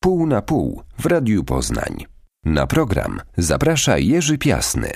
Pół na pół w Radiu Poznań. Na program zaprasza Jerzy Piasny.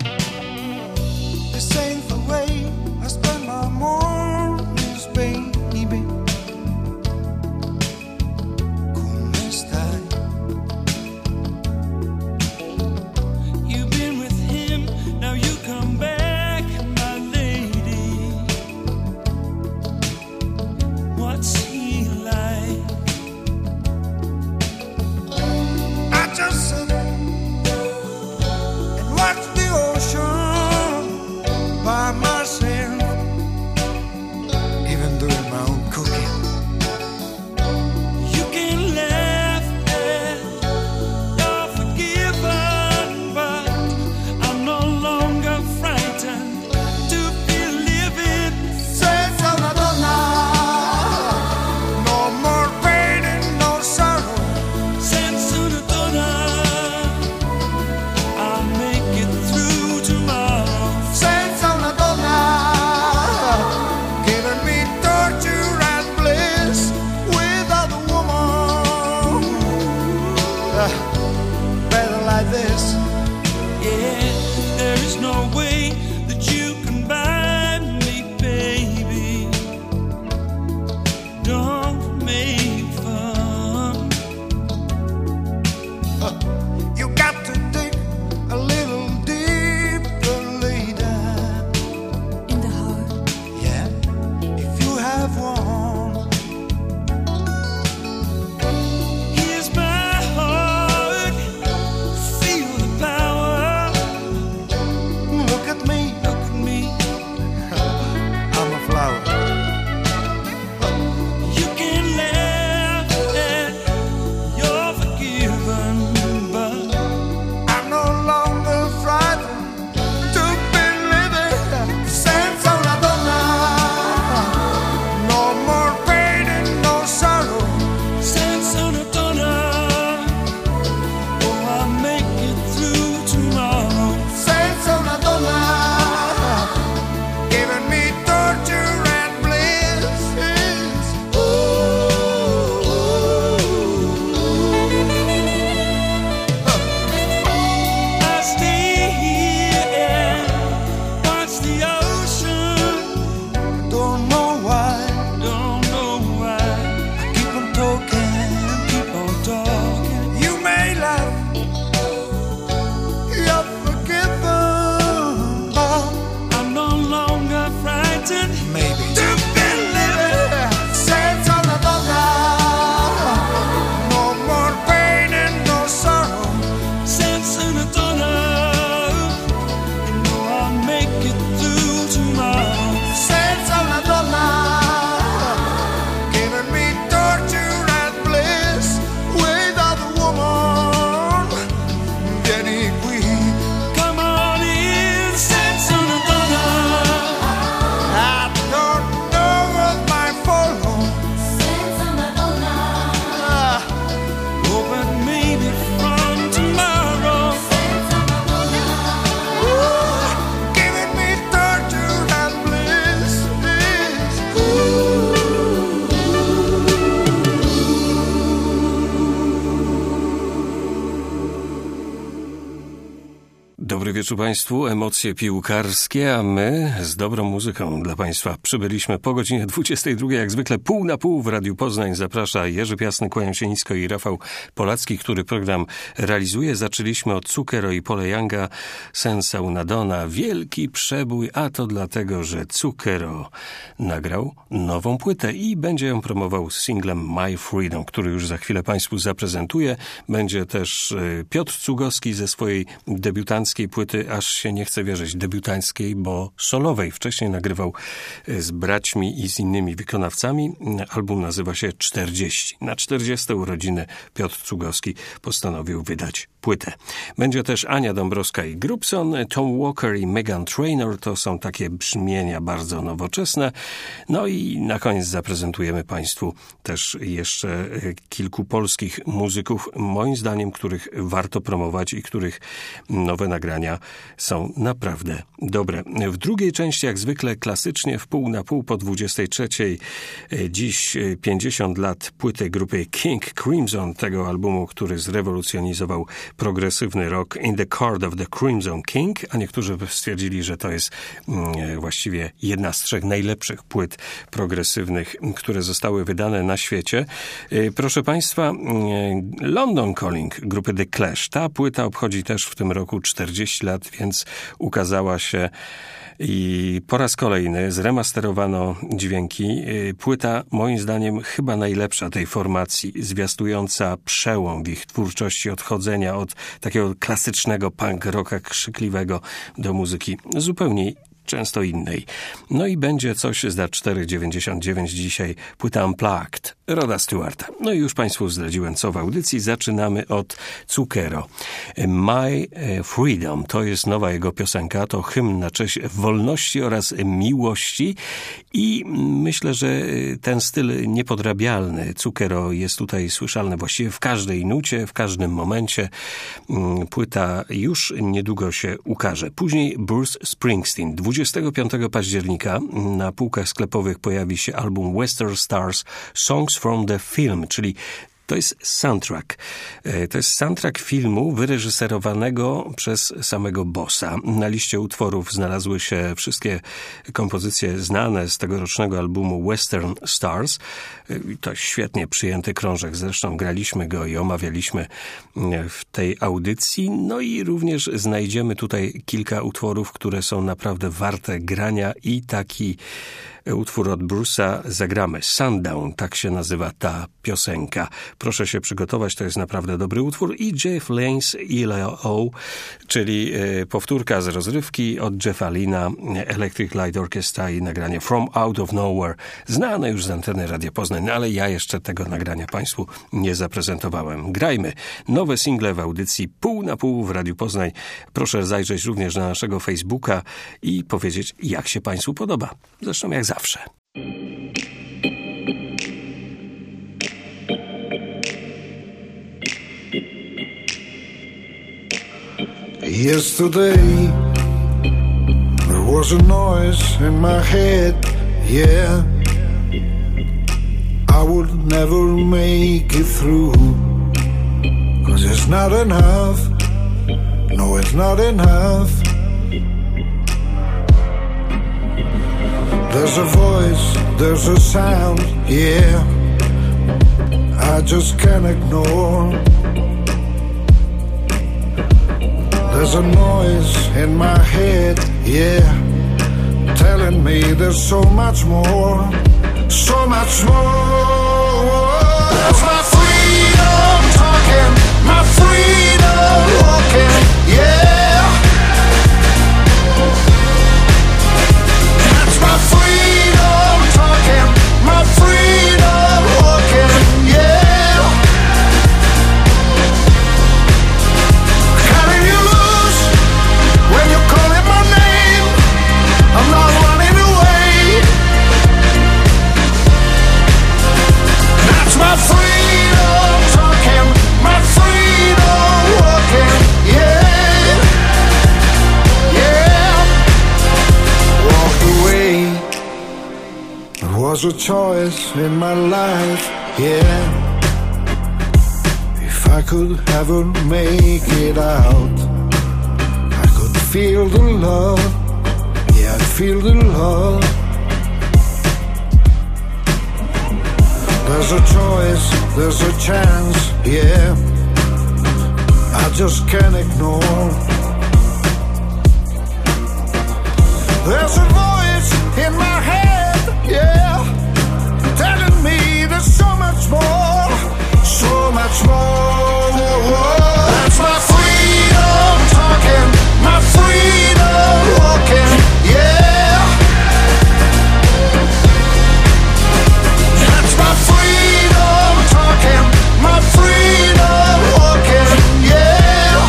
Dobry wieczór Państwu, emocje piłkarskie, a my z dobrą muzyką dla Państwa przybyliśmy po godzinie 22, jak zwykle pół na pół w Radiu Poznań. Zaprasza Jerzy Piasny, kłaniam się nisko, i Rafał Polacki, który program realizuje. Zaczęliśmy od Zucchero i Paula Younga, Senza una donna, wielki przebój, a to dlatego, że Zucchero nagrał nową płytę i będzie ją promował z singlem My Freedom, który już za chwilę Państwu zaprezentuję. Będzie też Piotr Cugowski ze swojej debiutanckiej płyty, aż się nie chce wierzyć, debiutanckiej, bo solowej. Wcześniej nagrywał z braćmi i z innymi wykonawcami. Album nazywa się 40. Na 40 urodziny Piotr Cugowski postanowił wydać płytę. Będzie też Ania Dąbrowska i Grubson, Tom Walker i Meghan Trainor, to są takie brzmienia bardzo nowoczesne. No i na koniec zaprezentujemy Państwu też jeszcze kilku polskich muzyków, moim zdaniem, których warto promować i których nowe nagrania są naprawdę dobre. W drugiej części, jak zwykle klasycznie, w pół na pół po 23:00, dziś 50 lat płyty grupy King Crimson, tego albumu, który zrewolucjonizował progresywny rock, In the Court of the Crimson King, a niektórzy stwierdzili, że to jest właściwie jedna z 3 najlepszych płyt progresywnych, które zostały wydane na świecie. Proszę Państwa, London Calling grupy The Clash. Ta płyta obchodzi też w tym roku 40 lat, więc ukazała się i po raz kolejny zremasterowano dźwięki. Płyta, moim zdaniem, chyba najlepsza tej formacji, zwiastująca przełom w ich twórczości, odchodzenia od takiego klasycznego punk rocka krzykliwego do muzyki zupełnie często innej. No i będzie coś za 4,99 dzisiaj, płyta Unplugged, Roda Stewarta. No i już Państwu zdradziłem, co w audycji. Zaczynamy od Zucchero. My Freedom to jest nowa jego piosenka, to hymn na cześć wolności oraz miłości i myślę, że ten styl niepodrabialny Zucchero jest tutaj słyszalny właściwie w każdej nucie, w każdym momencie. Płyta już niedługo się ukaże. Później Bruce Springsteen. 25 października na półkach sklepowych pojawi się album Western Stars Songs from the Film, czyli to jest soundtrack. To jest soundtrack filmu wyreżyserowanego przez samego Bossa. Na liście utworów znalazły się wszystkie kompozycje znane z tegorocznego albumu Western Stars. To świetnie przyjęty krążek. Zresztą graliśmy go i omawialiśmy w tej audycji. No i również znajdziemy tutaj kilka utworów, które są naprawdę warte grania i taki utwór od Bruce'a zagramy. Sundown, tak się nazywa ta piosenka. Proszę się przygotować, to jest naprawdę dobry utwór. I Jeff Lynne's ELO, czyli powtórka z rozrywki od Jeffa Lynna, Electric Light Orchestra i nagranie From Out of Nowhere, znane już z anteny Radia Poznań, ale ja jeszcze tego nagrania Państwu nie zaprezentowałem. Grajmy. Nowe single w audycji Pół na pół w Radiu Poznań. Proszę zajrzeć również na naszego Facebooka i powiedzieć, jak się Państwu podoba. Zresztą jak zawsze. Yesterday there was a noise in my head, yeah. I would never make it through, 'cause it's not enough, no it's not enough. There's a voice, there's a sound, yeah, I just can't ignore. There's a noise in my head, yeah, telling me there's so much more, so much more. That's my freedom talking, my freedom walking, yeah. That's my freedom talking, my freedom walking, yeah. Cutting you loose when you're calling my name, I'm not running away. That's my freedom talking, my freedom walking, yeah, yeah. Walked away, it was a choice in my life, yeah. If I could ever make it out, I could feel the love, yeah, I'd feel the love. There's a choice, there's a chance, yeah, I just can't ignore. There's a voice in my head, yeah, telling me there's so much more, so much more. That's my freedom talking, my freedom walking, yeah. That's my freedom talking, my freedom walking, yeah.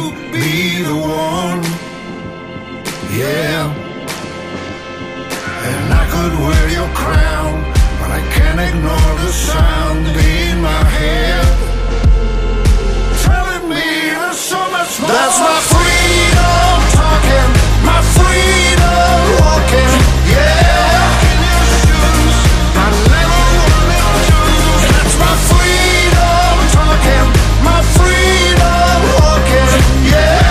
be the one. Yeah. And I could wear your crown, but I can't ignore the sound in my head telling me there's so much more. That's my freedom talking, my freedom walking. Yeah, in your shoes, I never wanted to. That's my freedom talking, my freedom walking. Yeah.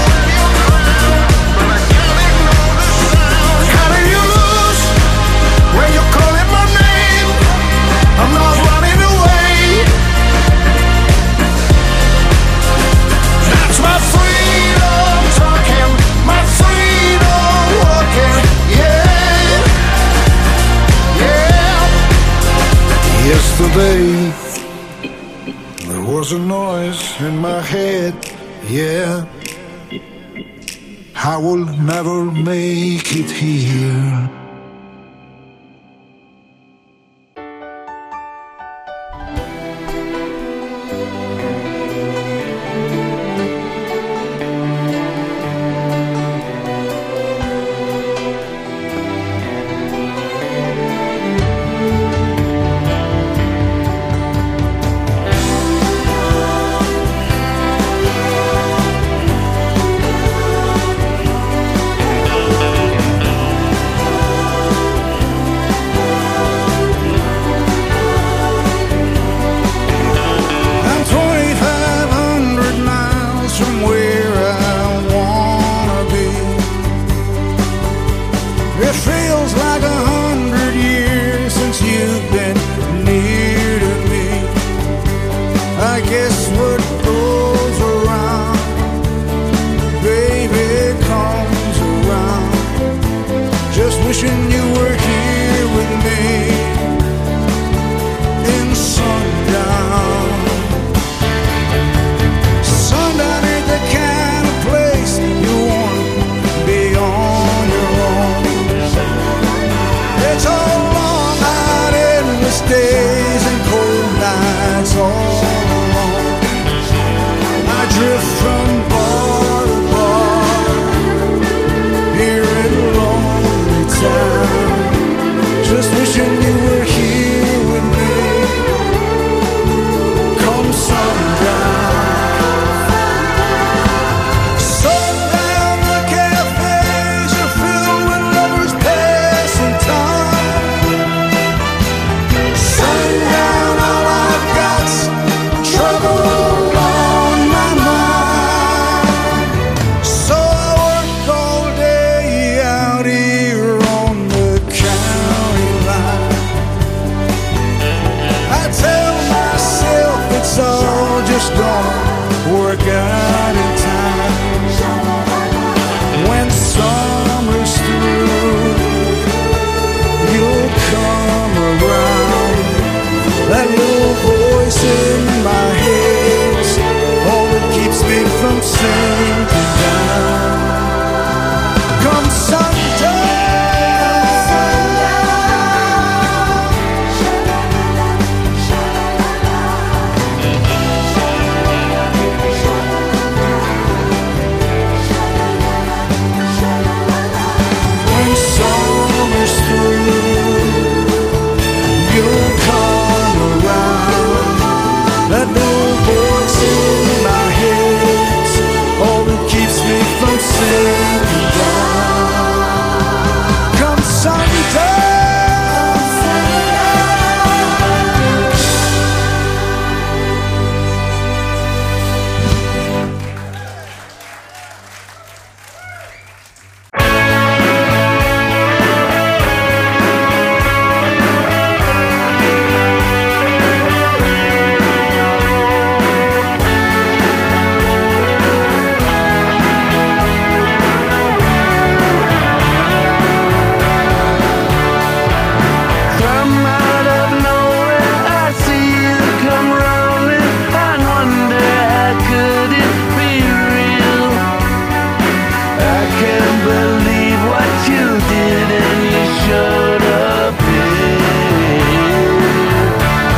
When you're calling my name, I'm not running away. That's my freedom talking, my freedom walking. Yeah, yeah. Yesterday there was a noise in my head. Yeah, I will never make it here.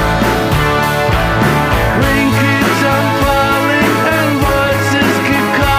Rain keeps on falling and voices keep calling.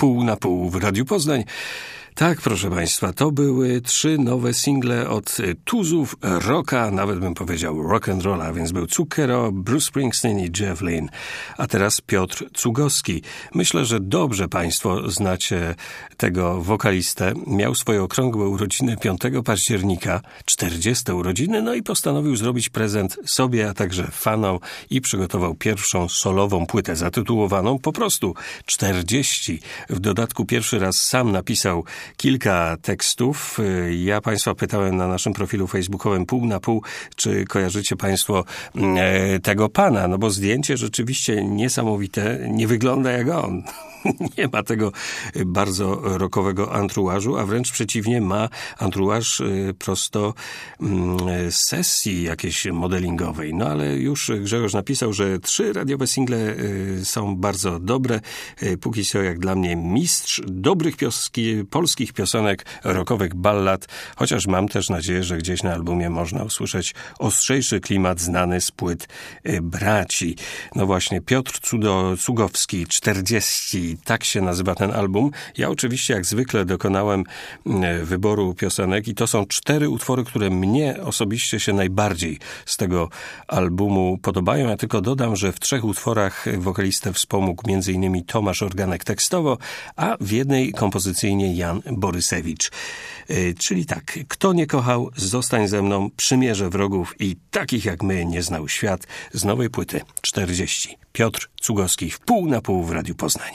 pół na pół w Radiu Poznań. Tak, proszę Państwa, to były 3 nowe single od tuzów rocka, nawet bym powiedział rock'n'rolla, więc był Zucchero, Bruce Springsteen i Jeff Lynne. A teraz Piotr Cugowski. Myślę, że dobrze Państwo znacie tego wokalistę. Miał swoje okrągłe urodziny 5 października, 40 urodziny, no i postanowił zrobić prezent sobie, a także fanom i przygotował pierwszą solową płytę zatytułowaną po prostu 40. W dodatku pierwszy raz sam napisał kilka tekstów. Ja Państwa pytałem na naszym profilu facebookowym Pół na Pół, czy kojarzycie Państwo tego pana, no bo zdjęcie rzeczywiście niesamowite, nie wygląda jak on. Nie ma tego bardzo rockowego anturażu, a wręcz przeciwnie, ma anturaż prosto sesji jakiejś modelingowej. No ale już Grzegorz napisał, że 3 radiowe single są bardzo dobre. Póki co jak dla mnie mistrz dobrych polskich piosenek, rockowych ballad, chociaż mam też nadzieję, że gdzieś na albumie można usłyszeć ostrzejszy klimat znany z płyt braci. No właśnie, Piotr Cugowski, 40. Tak się nazywa ten album. Ja oczywiście jak zwykle dokonałem wyboru piosenek i to są 4 utwory, które mnie osobiście się najbardziej z tego albumu podobają. Ja tylko dodam, że w 3 utworach wokalistę wspomógł m.in. Tomasz Organek tekstowo, a w jednej kompozycyjnie Jan Borysewicz. Czyli tak, kto nie kochał, zostań ze mną, przymierze wrogów i takich jak my nie znał świat z nowej płyty 40. Piotr Cugowski w pół na pół w Radiu Poznań.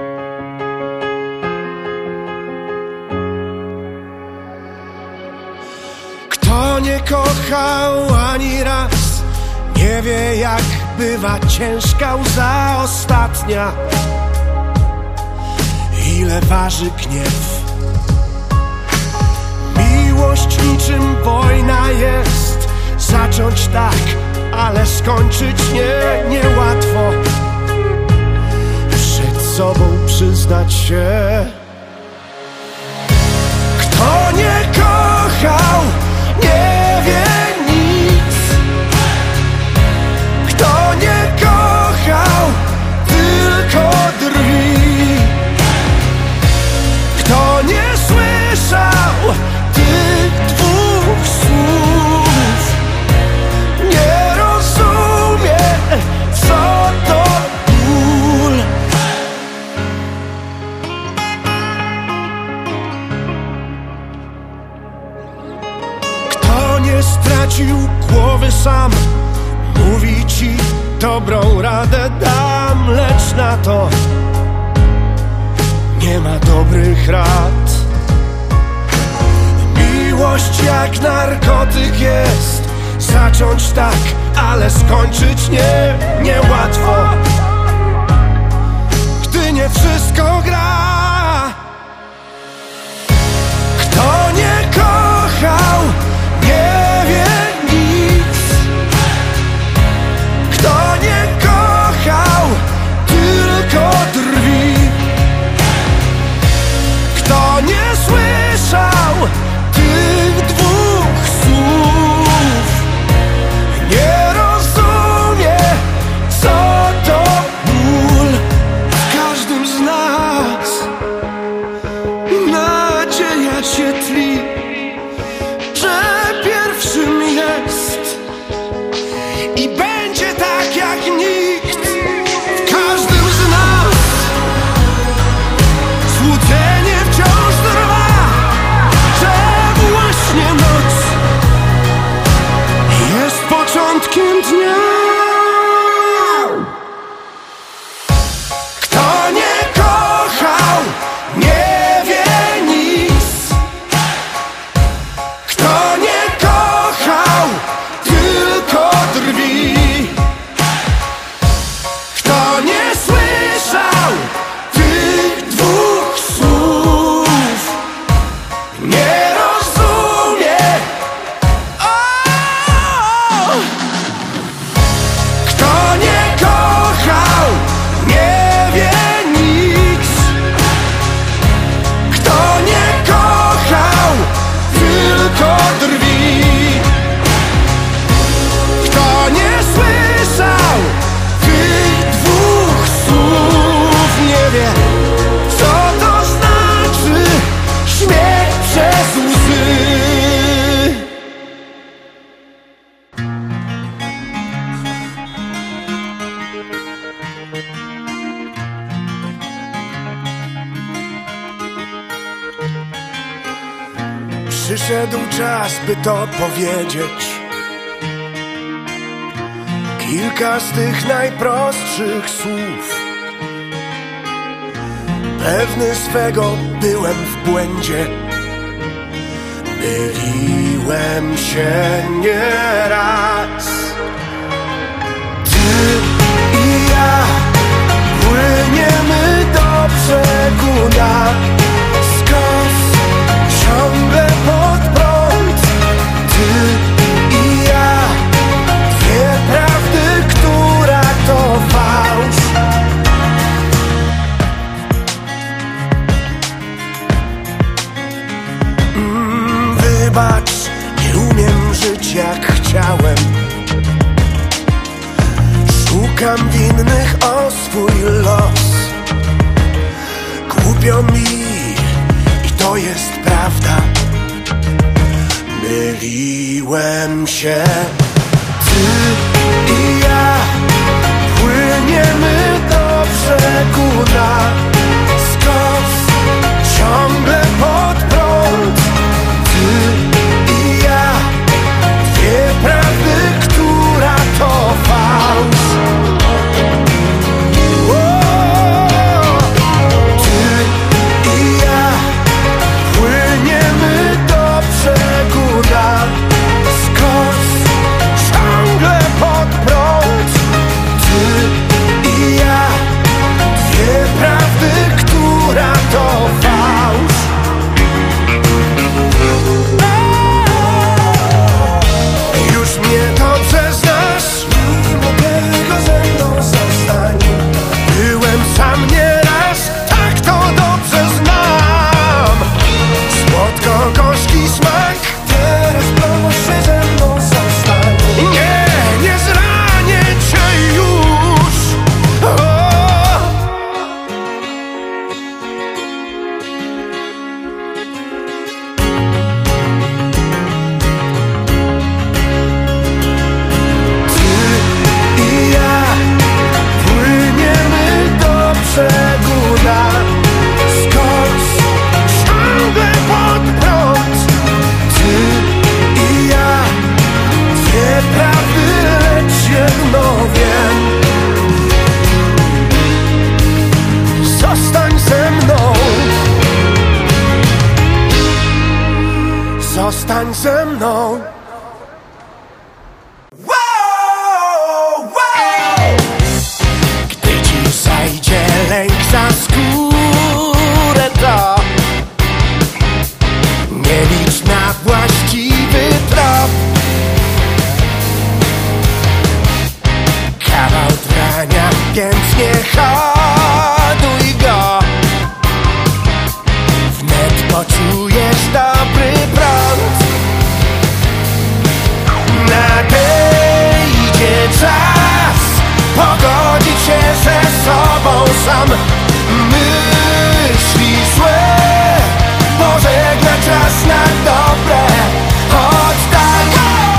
Kto nie kochał ani raz, nie wie jak bywa ciężka łza ostatnia. Ile waży gniew. Miłość niczym wojna jest. Zacząć tak, ale skończyć niełatwo. Przed sobą przyznać się. Kto nie kochał, nie wie nic. Kto nie kochał, tylko drwi. Kto nie słyszał tych 2 słów, nie rozumie, co to ból. Kto nie stracił głowy sam, mówi ci dobrą radę dam, lecz na to nie ma dobrych rad. Miłość jak narkotyk jest. Zacząć tak, ale skończyć niełatwo. Gdy nie wszystko gra. Kto nie kochał, nie wie nic. Kto nie kochał, tylko drwi. Kto nie słyszał tych 2 słów, nie rozumie, co to ból. W każdym z nas nadzieja się tli, że pierwszym jest i będzie tak jak nikt. W każdym z nas złudzenie wciąż trwa, że właśnie noc jest początkiem dnia. Kto nie kochał, nie wie nic. Przyszedł czas, by to powiedzieć. Kilka z tych najprostszych słów. Pewny swego byłem w błędzie. Myliłem się nieraz. Ty i ja płyniemy do brzegu na skos, ciągle pod prąd. Ty i ja, dwie prawdy, która to fałsz. Wybacz, nie umiem żyć jak chciałem. Szukam winnych o swój los. Głupio mi i to jest prawda. Myliłem się. Ty i ja płyniemy do brzegu na skos, ciągle pod prąd. Ty i ja, dwie prawdy, która to fałsz. Ty i ja płyniemy do brzegu na skos, ciągle pod prąd. Ty i ja, dwie prawdy, która to fałsz. Już mnie dobrze znasz, mimo tego ze mną zostań. Byłem sam nieraz, tak to dobrze znam. Słodko-gorzki smak, teraz proszę ze mną zostań. Nie, nie zranię cię już. Brzegu na skos, ciągle pod prąd. Ty i ja, dwie prawdy, lecz jedno wiem. Zostań ze mną. Zostań ze mną. Zajdzie lęk za skórę, to nie licz na właściwy trop. Kawał trwania, więc nie hoduj go. Wnet poczujesz dobry prąd. Nadejdzie czas pogodzić się ze sobą sam. Myśli złe pożegna czas na dobre. Oddaj,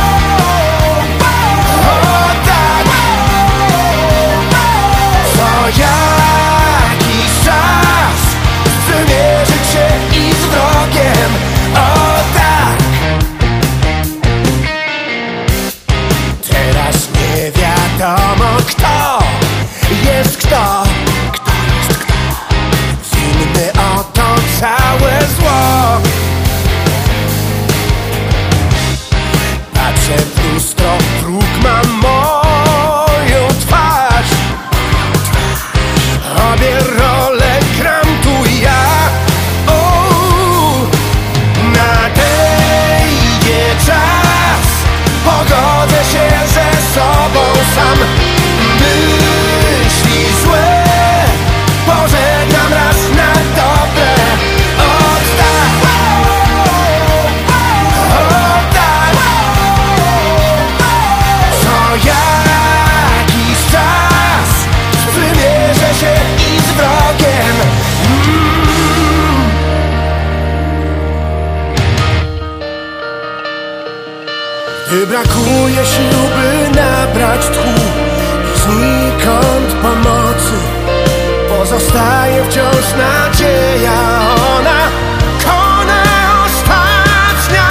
oddaj. Co jakiś czas wymierzyć się i z wrogiem. O tak. Teraz nie wiadomo kto jest kto. Winny o to całe zło. Patrzę w lustro, wróg ma moją twarz. Obie role gram tu ja. Nadejdzie czas, pogodzę się ze sobą sam. Myśli złe pożegnam raz na dobre. Oddaj, oddaj. Co jakiś czas wymierzę się i z wrogiem. Gdy brakuje sił, by nabrać tchu i znikąd pomocy, pozostaje wciąż nadzieja. Ona kona ostatnia.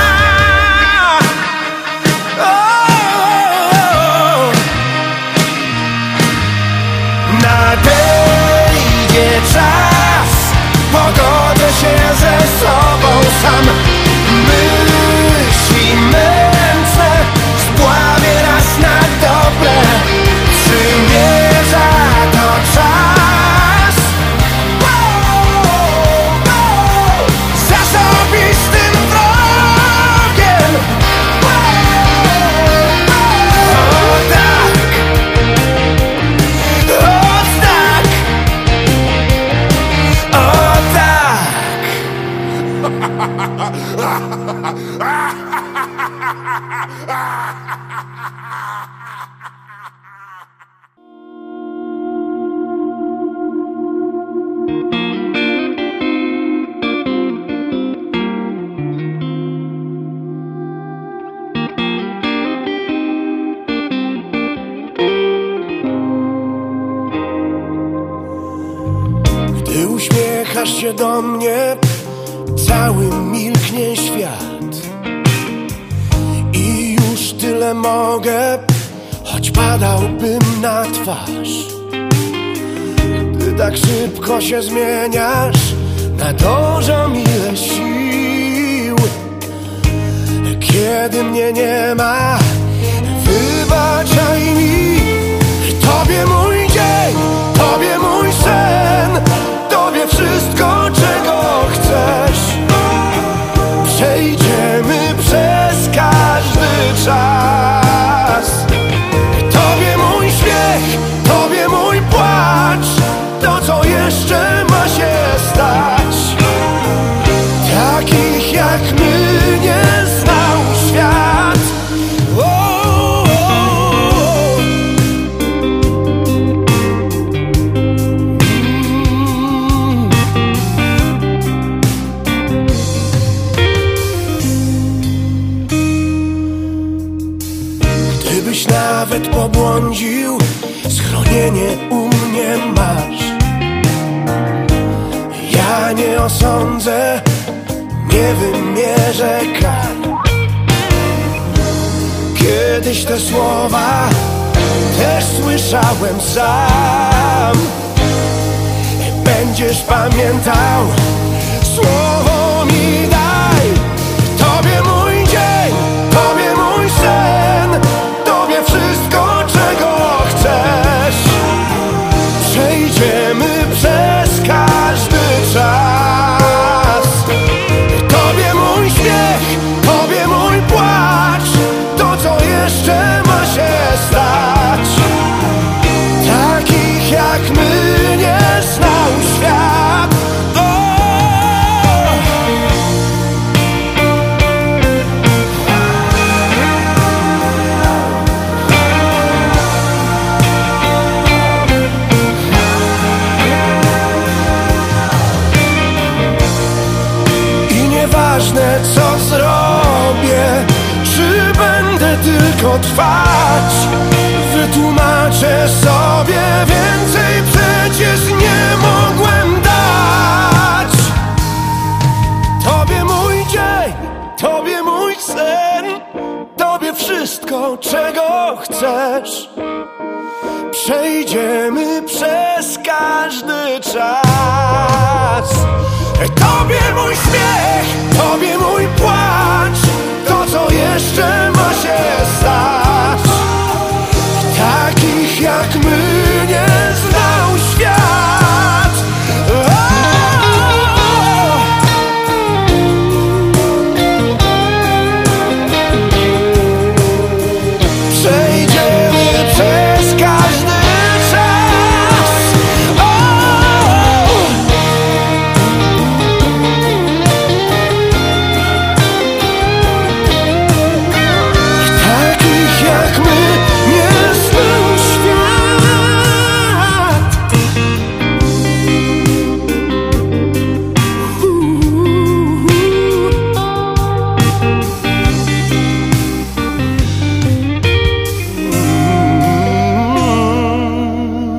sam. Myśli mętne spławie nas na dobre. Przymierza to czas z osobistym wrogiem. O tak, o tak, o tak. Gdy uśmiechasz się do mnie, cały milknie świat. I już tyle mogę, choć padałbym na twarz. Ty tak szybko się zmieniasz, nadążam ile sił. Kiedy mnie nie ma, wybaczaj mi. Tobie mój dzień, Tobie mój sen, Tobie wszystko, czego chcesz. Przejdziemy przez każdy czas. Tobie mój śmiech, Tobie mój płacz, to co jeszcze ma się stać. Takich jak my nie znał świat. Gdybyś nawet pobłądził, schronienie u mnie masz. Ja nie osądzę, nie wymierzę kar. Kiedyś te słowa też słyszałem sam. Będziesz pamiętał, słowo mi daj. Tobie mój dzień, Tobie mój sen, Tobie wszystko, czego chcesz. Przejdziemy przez każdy czas. Tobie mój śmiech, Tobie mój płacz, to co jeszcze ma się stać. Takich jak my nie znał świat. I nieważne co zrobię, czy będę tylko trwać, wytłumaczę sobie, więcej przecież nie mogłem dać. Tobie mój dzień, Tobie mój sen, Tobie wszystko, czego chcesz. Przejdziemy przez każdy czas. Tobie mój śmiech, Tobie mój płacz, to co jeszcze ma się stać. Takich jak my nie znał świat. Przejdziemy przez każdy czas. Takich jak my nie znał świat.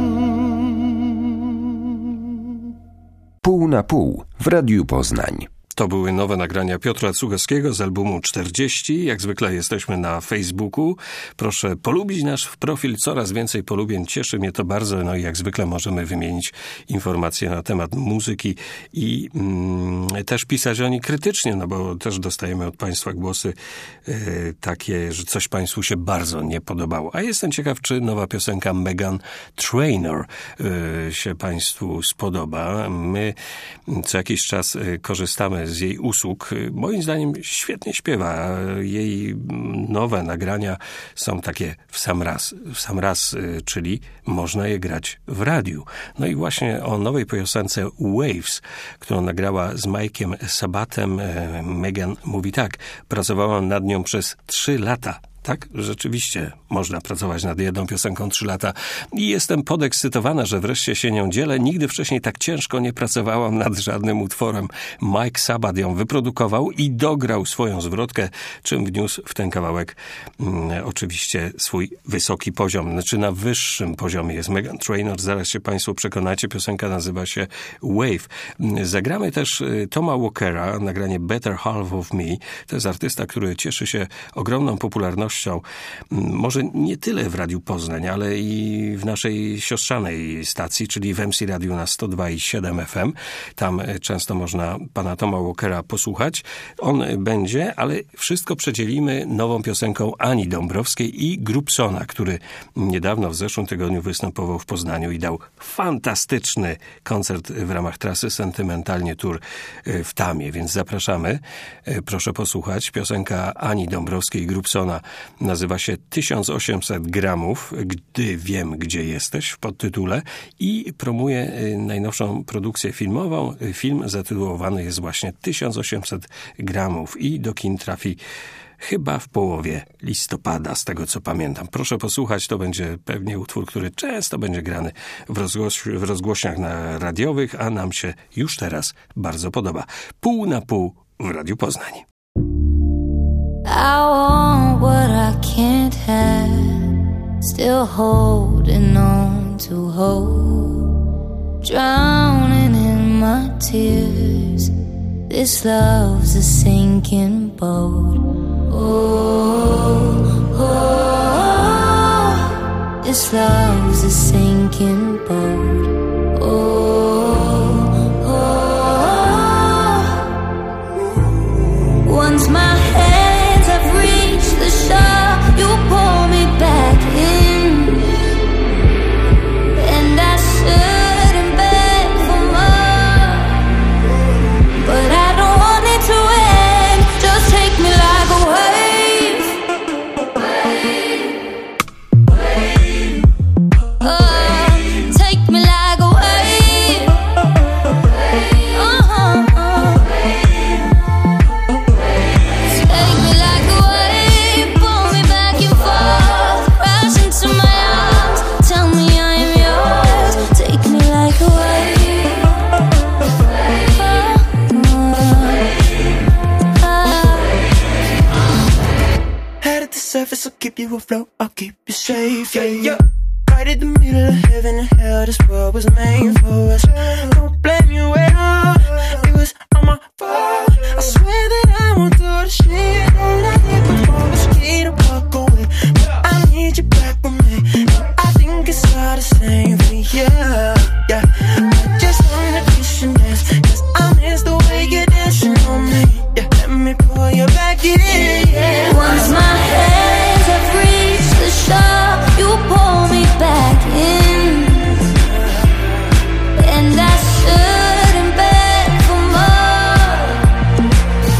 Pół na pół w Radiu Poznań. To były nowe nagrania Piotra Cugowskiego z albumu 40. Jak zwykle jesteśmy na Facebooku. Proszę polubić nasz profil. Coraz więcej polubień. Cieszy mnie to bardzo. No i jak zwykle możemy wymienić informacje na temat muzyki i też pisać o niej krytycznie, no bo też dostajemy od Państwa głosy takie, że coś Państwu się bardzo nie podobało. A jestem ciekaw, czy nowa piosenka Meghan Trainor się Państwu spodoba. My co jakiś czas korzystamy z jej usług. Moim zdaniem świetnie śpiewa. Jej nowe nagrania są takie w sam raz, czyli można je grać w radiu. No i właśnie o nowej piosence Waves, którą nagrała z Mike'iem Sabatem, Meghan mówi tak: pracowałam nad nią przez 3 lata. Tak, rzeczywiście można pracować nad jedną piosenką 3 lata i jestem podekscytowana, że wreszcie się nią dzielę. Nigdy wcześniej tak ciężko nie pracowałam nad żadnym utworem. Mike Sabat ją wyprodukował i dograł swoją zwrotkę, czym wniósł w ten kawałek oczywiście swój wysoki poziom. Znaczy na wyższym poziomie jest Meghan Trainor. Zaraz się Państwo przekonacie. Piosenka nazywa się Wave. Zagramy też Toma Walkera, nagranie Better Half of Me. To jest artysta, który cieszy się ogromną popularnością. Może nie tyle w Radiu Poznań, ale i w naszej siostrzanej stacji, czyli w MC Radiu na 102,7 FM. Tam często można pana Toma Walkera posłuchać. On będzie, ale wszystko przedzielimy nową piosenką Ani Dąbrowskiej i Grubsona, który niedawno w zeszłym tygodniu występował w Poznaniu i dał fantastyczny koncert w ramach trasy Sentymentalnie Tour w Tamie, więc zapraszamy. Proszę posłuchać. Piosenka Ani Dąbrowskiej i Grubsona nazywa się 1800 gramów, gdy wiem, gdzie jesteś, w podtytule, i promuje najnowszą produkcję filmową. Film zatytułowany jest właśnie 1800 gramów i do kin trafi chyba w połowie listopada, z tego co pamiętam. Proszę posłuchać, to będzie pewnie utwór, który często będzie grany w rozgłośniach radiowych, a nam się już teraz bardzo podoba. Pół na pół w Radiu Poznań. I want what I can't have, still holding on to hope, drowning in my tears. This love's a sinking boat. Oh, oh, this love's a sinking boat. Oh, oh, once my hands have reached the shore, you pull me back in, and I shouldn't beg for more, but I don't want it to end. Just take me like a wave, wave, oh, take me like a wave, take me like a wave, pull me back and forth, rush into my arms, tell me I am yours. Take me like a wave, Head at the surface, I'll keep you afloat, I'll keep you safe, yeah, yeah. Right in the middle of heaven and hell, this world was made for us. Don't blame you at all, it was all my fault. I swear that I won't do the shit that I did before. I'm scared to walk away, but I need you back with me. I think it's all the same for you, yeah. I just wanna kiss your ass, 'cause I miss the way you're dancing on me, yeah. Let me pull you back in, yeah. once my hands have reached the shore, you pull me back in, and I shouldn't beg for more,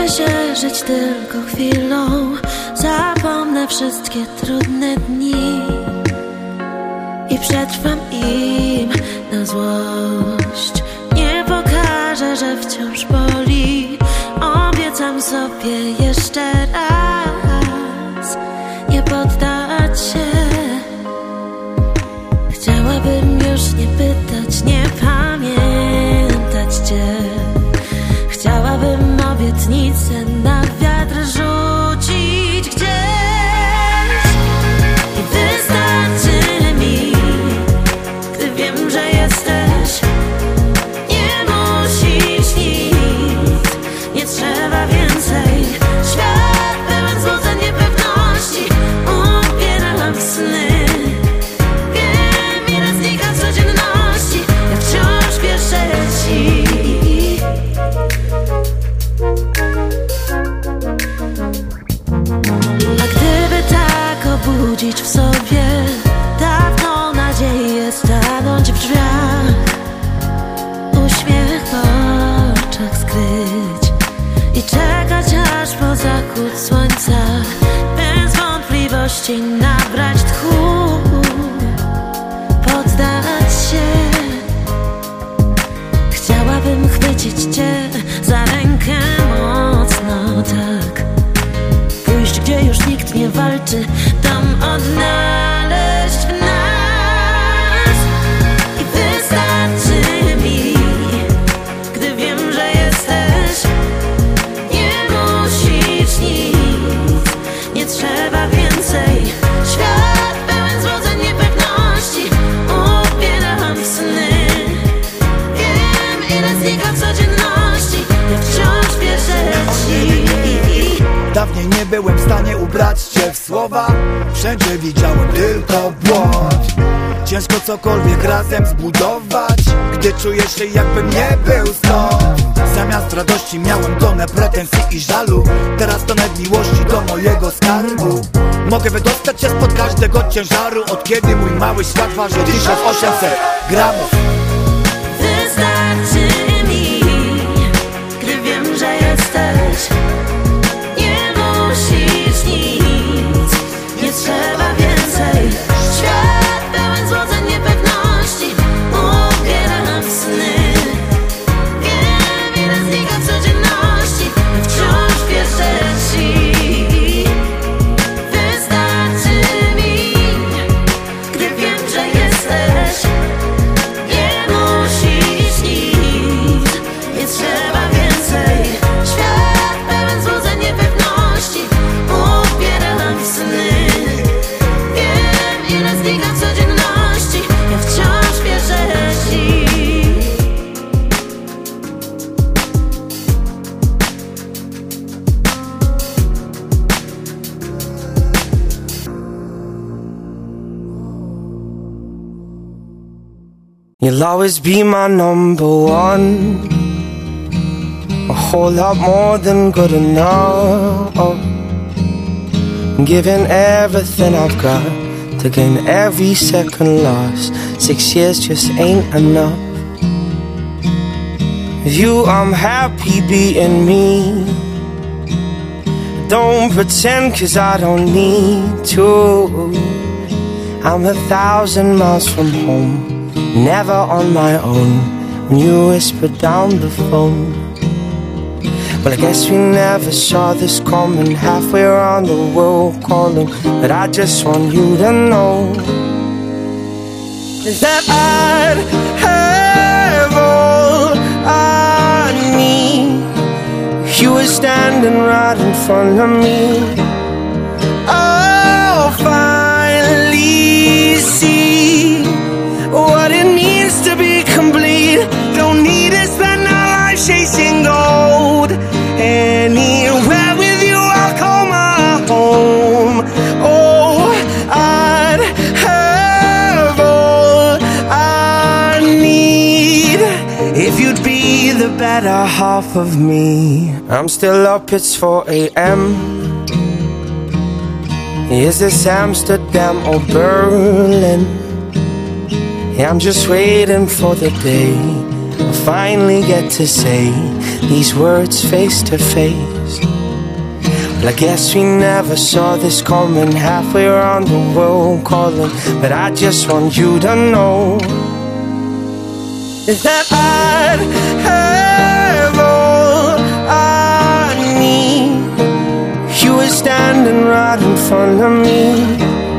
Uczę się żyć tylko chwilą, zapomnę wszystkie trudne dni i przetrwam im na złość. Nie pokażę, że wciąż boli. Obiecam sobie jeszcze raz nie poddać się. Chciałabym już nie pytać, nie pamiętać cię. Chciałabym obietnicę na wiatr rzucić gdzieś i wystarczy mi, gdy wiem, że jesteś. Nie musisz nic, nie trzeba więcej. Świat pełen złudzeń, niepewności, ubieram sny. Wiem, ile znika w codzienności, ja wciąż wierzę ci. A gdyby tak obudzić w sobie dawną nadzieję, stanąć w drzwiach, uśmiech w oczach skryć i czekać aż po zachód słońca, bez wątpliwości nabrać tchu, poddać się. Chciałabym chwycić cię za rękę mocno, tak, pójść gdzie już nikt nie walczy, tam odnaleźć w nas. I wystarczy mi, gdy wiem, że jesteś. Nie musisz nic, nie trzeba więcej. Świat pełen złudzeń, niepewności, ubieram sny. Wiem, ile znika w codzienności, ja wciąż wierzę ci. Dawniej nie byłem w stanie ubrać cię w słowa, wszędzie widziałem tylko błąd. Ciężko cokolwiek razem zbudować, gdy czujesz się, jakbym nie był stąd. Zamiast radości miałem tonę pretensji i żalu, teraz tonę miłości do mojego skarbu. Mogę wydostać się spod każdego ciężaru, od kiedy mój mały świat waży 1800 gramów. Wystarczy mi, gdy wiem, że jesteś. Nie musisz nic, nie trzeba więcej. Świat pełen złudzeń, niepewności, ubieram sny. Wiem, ile znika w codzienności, wciąż wierzę ci. Wystarczy mi, gdy wiem, że jesteś. Nie musisz nic, nie trzeba więcej. Świat pełen złudzeń, niepewności, ubieram sny. Wiem, ile znika w codzienności, ja wciąż wierzę ci. You'll always be my number one, a whole lot more than good enough. Giving everything I've got to gain every second lost. 6 years just ain't enough. With you I'm happy being me. Don't pretend 'cause I don't need to. I'm 1,000 miles from home, never on my own. When you whisper down the phone, well, I guess we never saw this coming. Halfway around the world calling, but I just want you to know that I'd have all I need. You were standing right in front of me. I'll finally see what it means to be complete. Don't need to spend our life chasing gold. Anywhere with you I'll call my home. Oh, I'd have all I need if you'd be the better half of me. I'm still up, it's 4 a.m. Is this Amsterdam or Berlin? Yeah, I'm just waiting for the day I finally get to say these words face to face. Well, I guess we never saw this coming. Halfway around the world calling, but I just want you to know that I'd have all I need. You were standing right in front of me.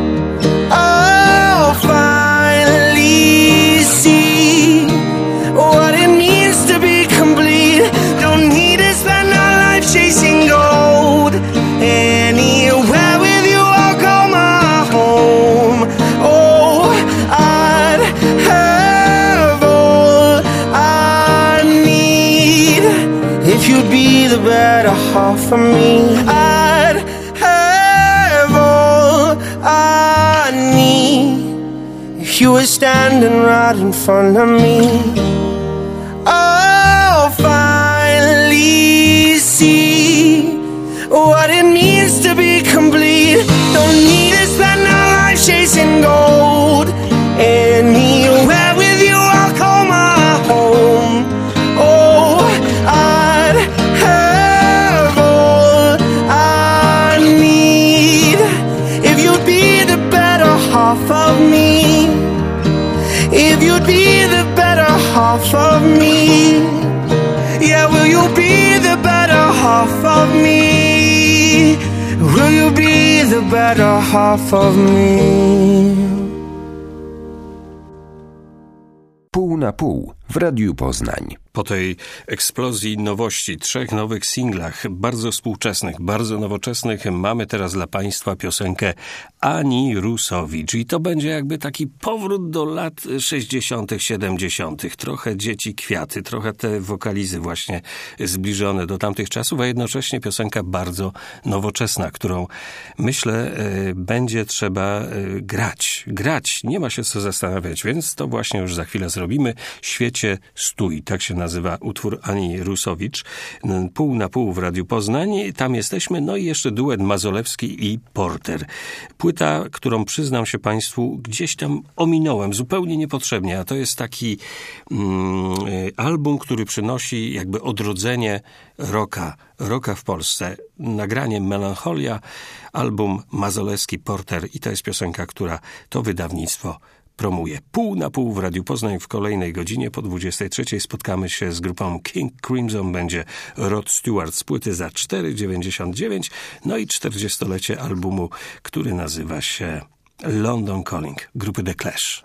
I'll finally see what it means to be complete. Don't need to spend our life chasing gold. Anywhere with you I'll call my home. Oh, I'd have all I need if you'd be the better half of me. I'd have all I need if you were standing right in front of me. I'll finally see what it means to be complete. Don't need to spend our life chasing gold. Anywhere with you I'll call my home. Oh, I'd have all I need if you'd be the better half of me. If you'd be the better half of me. Yeah, will you be the better half of me? Will you be the better half of me? Pół na pół w Radiu Poznań. Po tej eksplozji nowości, 3 nowych singlach, bardzo współczesnych, bardzo nowoczesnych, mamy teraz dla Państwa piosenkę Ani Rusowicz. I to będzie jakby taki powrót do lat 60., 70. Trochę Dzieci Kwiaty, trochę te wokalizy właśnie zbliżone do tamtych czasów, a jednocześnie piosenka bardzo nowoczesna, którą myślę będzie trzeba grać. Nie ma się co zastanawiać, więc to właśnie już za chwilę zrobimy. Świecie stój, tak się nazywa utwór Ani Rusowicz. Pół na pół w Radiu Poznań. Tam jesteśmy. No i jeszcze duet Mazolewski i Porter. Płyta, którą przyznam się Państwu, gdzieś tam ominąłem, zupełnie niepotrzebnie, a to jest taki album, który przynosi jakby odrodzenie rocka w Polsce. Nagranie Melancholia, album Mazolewski, Porter i to jest piosenka, która to wydawnictwo promuje. Pół na pół w Radiu Poznań. W kolejnej godzinie po 23:00 spotkamy się z grupą King Crimson. Będzie Rod Stewart z płyty za 4,99. No i 40-lecie albumu, który nazywa się London Calling, grupy The Clash.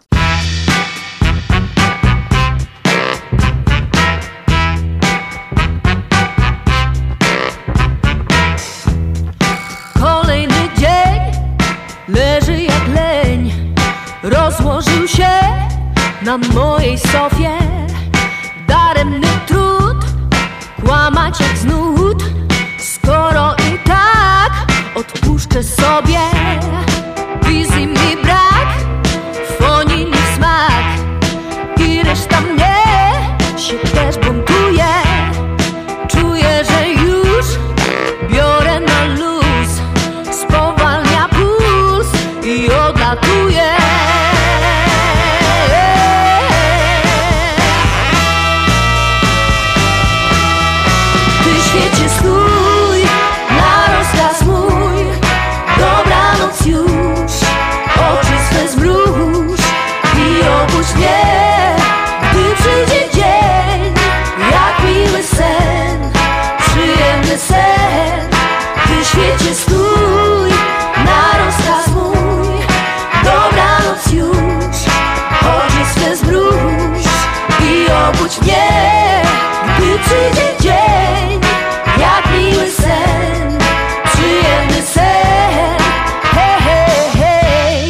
Kolejny dzień leży jak leń. Rozłożył się na mojej sofie. Daremny trud, kłamać jak z nut. Skoro i tak odpuszczę sobie. Wizji mi brak, fonii mi smak. I reszta mnie się też buntuje. Czuję, że już biorę na luz. Spowalnia puls i odlatuje. Stój na rozkaz mój. Dobranoc już. Oczy swe zmruż i obudź mnie, gdy przyjdzie dzień. Jak miły sen, przyjemny sen. Ty świecie stój na rozkaz mój. Dobranoc już. Oczy swe zmruż i obudź mnie, gdy przyjdzie dzień. Jak miły sen, przyjemny sen. Hej, hej, hej.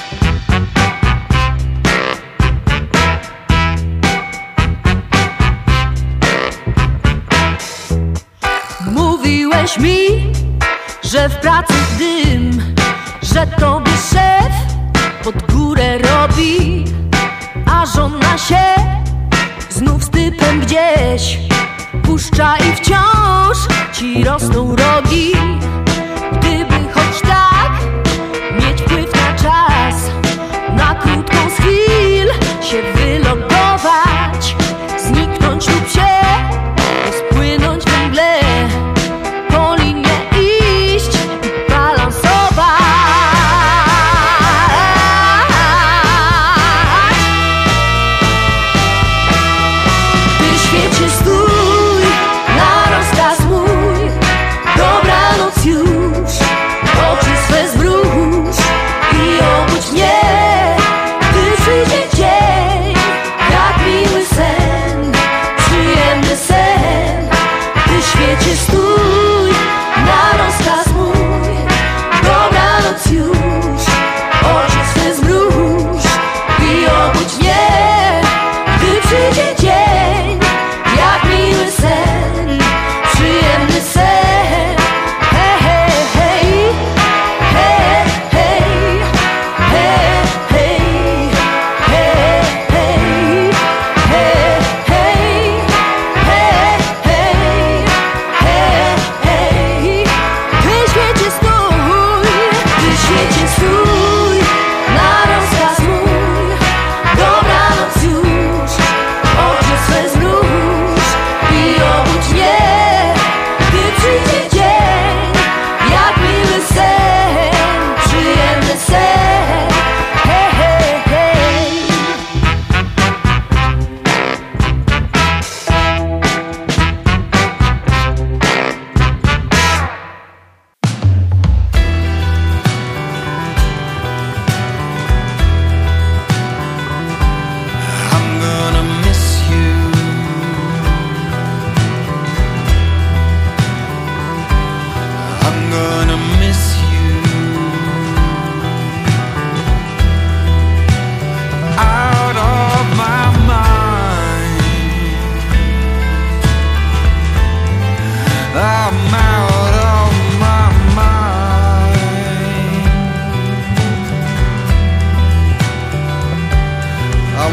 Mówiłeś mi, że w pracy dym, że tobie szef pod górę robi, a żona się znów z typem gdzieś puszcza i wciąż ci rosną rogi. Gdyby choć tak mieć wpływ na czas, na krótką z chwil się wylogować, zniknąć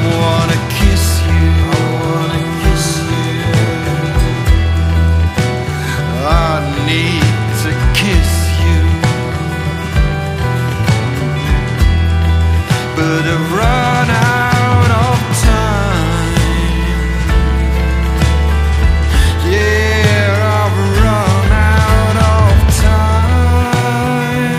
wanna kiss you, I wanna kiss you. I need to kiss you, but I've run out of time. Yeah, I've run out of time.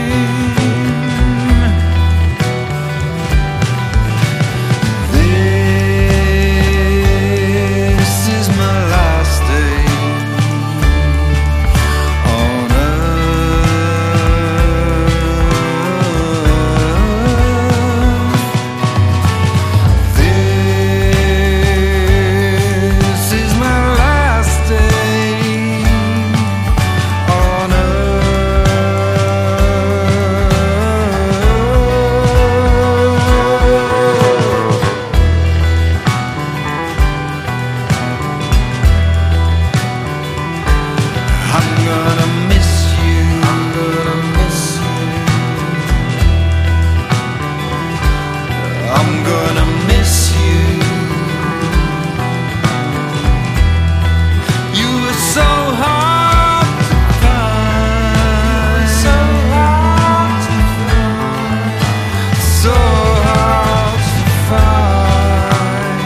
This is my last day on earth. This is my last day on earth. I'm gonna miss you, I'm gonna miss you. I'm gonna miss you. You were so hard to find, so hard to find, so hard to find.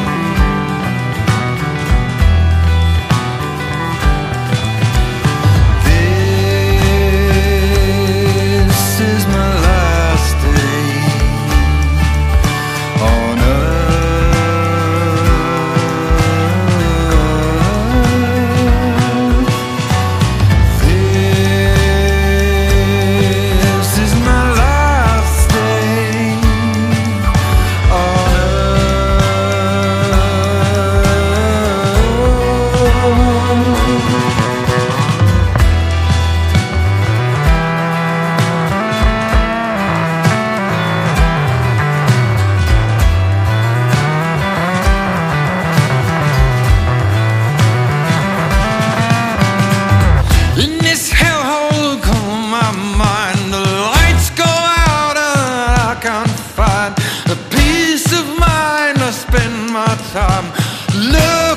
This is my last day on earth. This is my last day on earth. In this hellhole on my mind, the lights go out and I can't find the peace of mind. I spend my time love.